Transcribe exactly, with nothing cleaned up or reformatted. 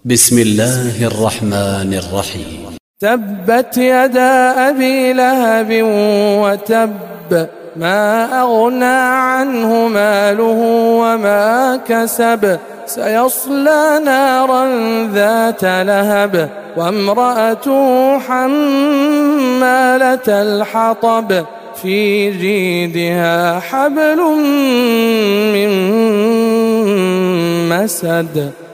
بسم الله الرحمن الرحيم. تبت يدا أبي لهب وتب، ما أغنى عنه ماله وما كسب، سيصلى نارا ذات لهب وامرأته حمالة الحطب، في جيدها حبل من مسد.